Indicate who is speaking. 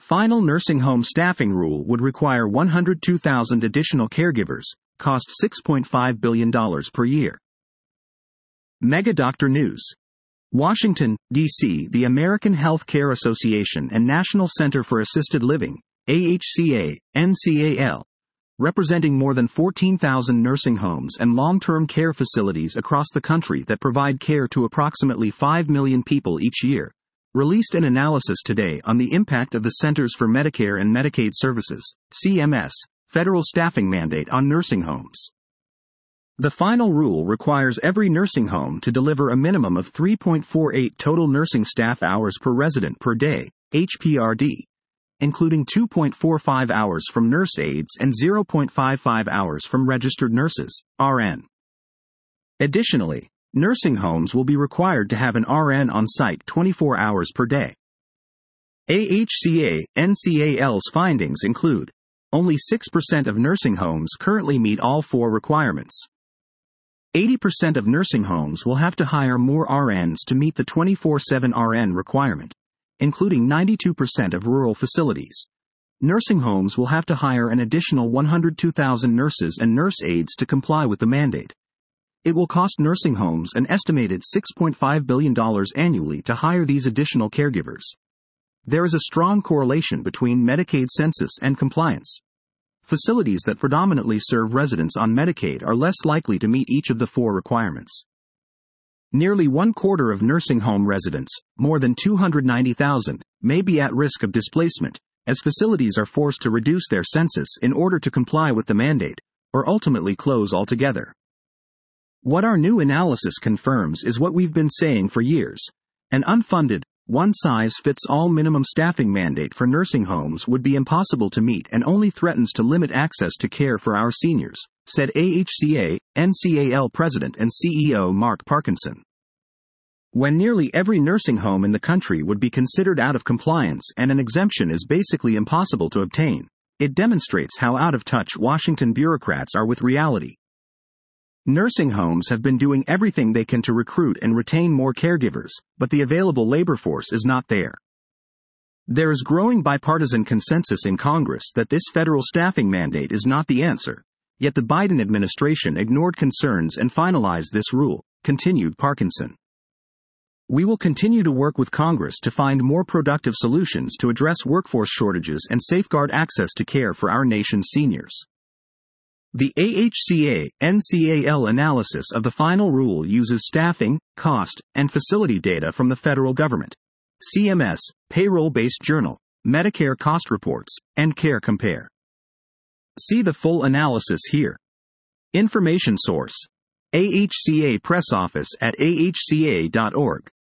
Speaker 1: Final nursing home staffing rule would require 102,000 additional caregivers, cost $6.5 billion per year. Mega Doctor News. Washington, D.C. The American Health Care Association and National Center for Assisted Living, AHCA, NCAL, representing more than 14,000 nursing homes and long-term care facilities across the country that provide care to approximately 5 million people each year, released an analysis today on the impact of the Centers for Medicare and Medicaid Services, CMS, federal staffing mandate on nursing homes. The final rule requires every nursing home to deliver a minimum of 3.48 total nursing staff hours per resident per day, HPRD, including 2.45 hours from nurse aides and 0.55 hours from registered nurses, RN. Additionally, nursing homes will be required to have an RN on site 24 hours per day. AHCA NCAL's findings include only 6% of nursing homes currently meet all four requirements. 80% of nursing homes will have to hire more RNs to meet the 24/7 RN requirement, including 92% of rural facilities. Nursing homes will have to hire an additional 102,000 nurses and nurse aides to comply with the mandate. It will cost nursing homes an estimated $6.5 billion annually to hire these additional caregivers. There is a strong correlation between Medicaid census and compliance. Facilities that predominantly serve residents on Medicaid are less likely to meet each of the four requirements. Nearly 1/4 of nursing home residents, more than 290,000, may be at risk of displacement, as facilities are forced to reduce their census in order to comply with the mandate, or ultimately close altogether. What our new analysis confirms is what we've been saying for years. An unfunded, one-size-fits-all minimum staffing mandate for nursing homes would be impossible to meet and only threatens to limit access to care for our seniors, said AHCA NCAL President and CEO Mark Parkinson. When nearly every nursing home in the country would be considered out of compliance and an exemption is basically impossible to obtain, it demonstrates how out of touch Washington bureaucrats are with reality. Nursing homes have been doing everything they can to recruit and retain more caregivers, but the available labor force is not there. There is growing bipartisan consensus in Congress that this federal staffing mandate is not the answer, yet the Biden administration ignored concerns and finalized this rule, continued Parkinson. We will continue to work with Congress to find more productive solutions to address workforce shortages and safeguard access to care for our nation's seniors. The AHCA NCAL analysis of the final rule uses staffing, cost, and facility data from the federal government, CMS, payroll-based journal, Medicare cost reports, and Care Compare. See the full analysis here. Information source: AHCA Press Office at ahca.org.